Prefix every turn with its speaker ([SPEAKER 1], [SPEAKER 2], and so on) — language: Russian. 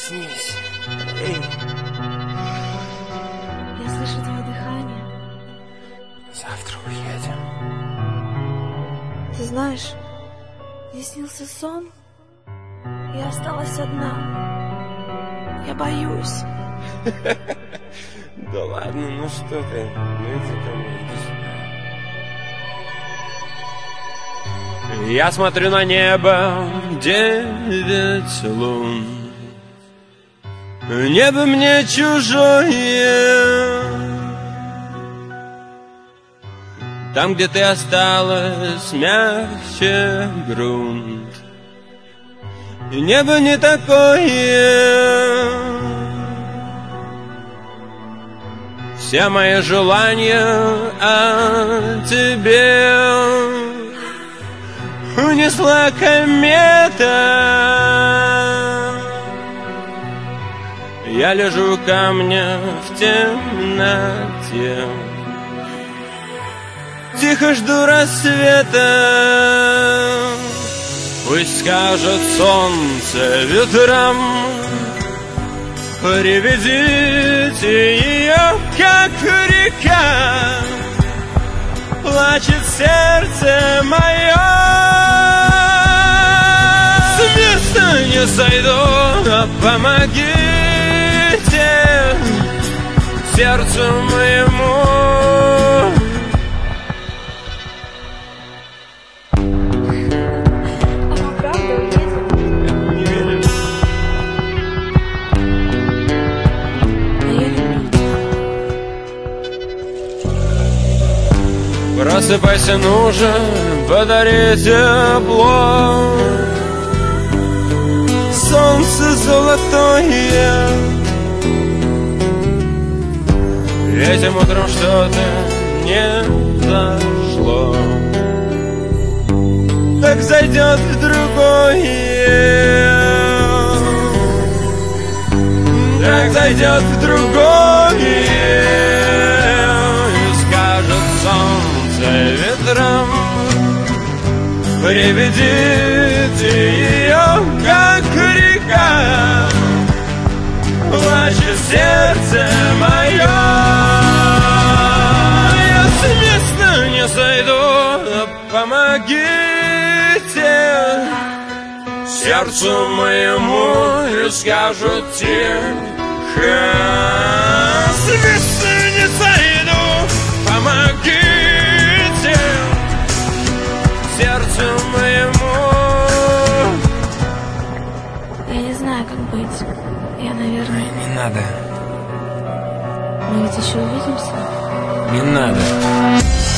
[SPEAKER 1] Проснись. Эй.
[SPEAKER 2] Я слышу твое дыхание.
[SPEAKER 1] Завтра уедем.
[SPEAKER 2] Ты знаешь, мне снился сон. Я осталась одна. Я боюсь.
[SPEAKER 1] Да ладно, ну что ты? Ну иди ко мне, иди сюда. Я смотрю на небо, 9 лун. Небо мне чужое. Там, где ты осталась, мягче грунт. И небо не такое. Все мои желания о тебе унесла комета. Я лежу у камня в темноте, тихо жду рассвета. Пусть скажет солнце ветрам, приведите ее, как река. Плачет сердце мое, с места не сойду, а помогите сердцу моему. Просыпайся, нужен подарить тепло. Солнце золотое. Этим утром что-то не зашло. Так зайдет в другое. Так зайдет в другое. И скажет солнце ветром, приведите ее, как река. Плачет сердце мое. Я с места не сойду, помогите сердцу моему. И скажут тихо, с места не сойду, помогите сердцу моему.
[SPEAKER 2] Я не знаю, как быть. Я, наверное...
[SPEAKER 1] Не надо.
[SPEAKER 2] Мы ведь еще увидимся.
[SPEAKER 1] Не надо.